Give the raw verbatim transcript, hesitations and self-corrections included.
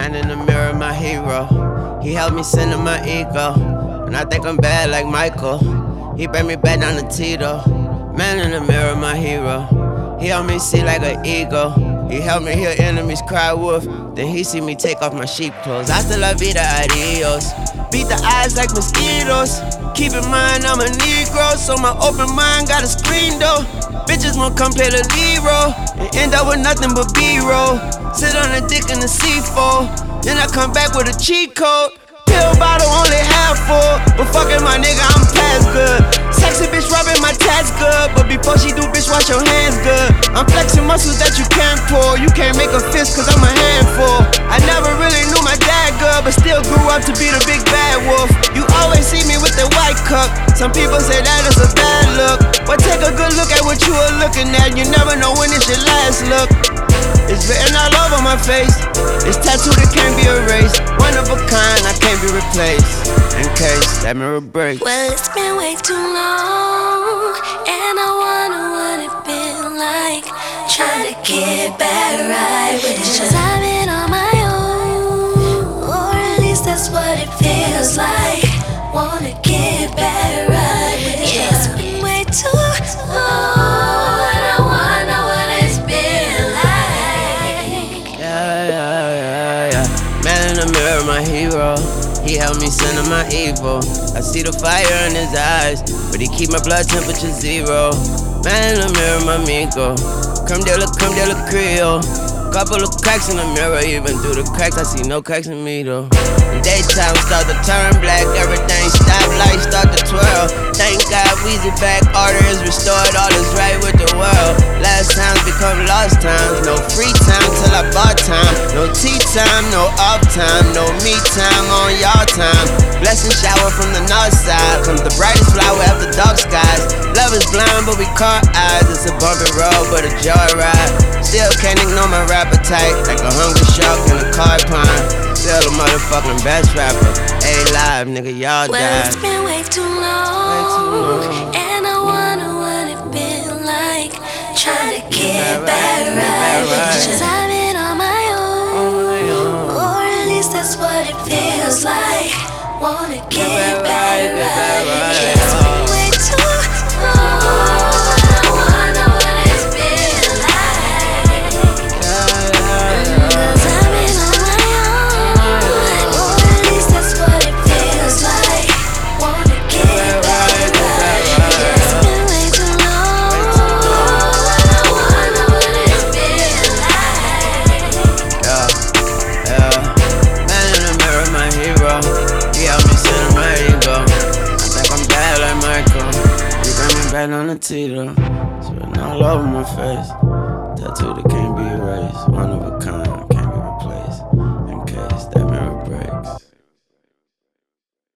Man in the mirror, my hero. He helped me center my ego. And I think I'm bad like Michael. He bring me back down to Tito. Man in the mirror, my hero. He helped me see like an eagle. He helped me hear enemies cry wolf. Then he see me take off my sheep clothes. Hasta la vida, adios. Beat the eyes like mosquitoes. Keep in mind I'm a Negro, so my open mind got a screen door. Bitches won't come play the lead role and end up with nothing but B-roll. Sit on a dick in the C four, then I come back with a cheat code. Pill bottle only half full, but fucking my nigga, I'm past good. Sexy bitch rubbing my tats good, but before she do, bitch, wash your hands good. I'm flexing muscles that you can't pull. You can't make a fist cause I'm a handful. I never really knew my dad good, but still grew up to be the big bad wolf. You always see me with the white cup. Some people say that is a bad look, but take a good look at what you are looking at. You never know when it's your last look. It's written all over my face. It's tattooed, it can't be erased. One of a kind, I can't be replaced. In case that mirror breaks. Well, it's been way too long, and I wonder what it been like trying to get back right with you. Cause I've been on my own, or at least that's what it feels like. Wanna get back right with you. Yeah, it's been way too long, and I wonder what it's been like. Yeah, yeah, yeah, yeah. Man in the mirror, my hero. He helped me center my evil. I see the fire in his eyes, but he keep my blood temperature zero. Man in the mirror, my amigo. Come there, look, come there, look, Creole. Couple of cracks in the mirror, even through the cracks, I see no cracks in me though. The daytime start to turn black, everything stop, lights start to twirl. Thank God, Weezy back, order is restored, all is right with the world. Last times become lost times, no free time till I bought time. No tea time, no off time, no me time on y'all time. Blessing shower from the north side, comes the brightest flower after dark skies. Love is blind, but we caught eyes, it's a bumpy road, but a joyride. Still can't ignore my appetite, like a hungry shark in a car pine. Still a motherfucking best rapper. Hey, live, nigga, y'all died. Well, it's been way too long, and I wonder what it been like trying to get back right. Cause I've been on my own, or at least that's what it feels like. Wanna get back right. Yeah, it's been way too long. Right on the Tito, it's written all over my face. Tattooed the